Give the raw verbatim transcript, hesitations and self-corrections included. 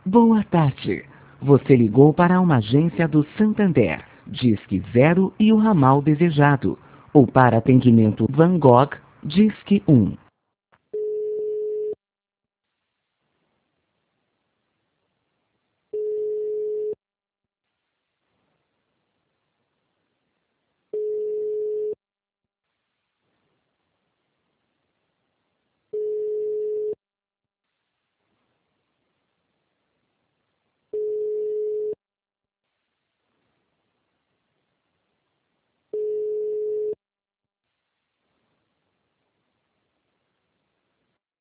Boa tarde. Você ligou para uma agência do Santander, Disque Zero e o ramal desejado. Ou para atendimento Van Gogh, Disque um.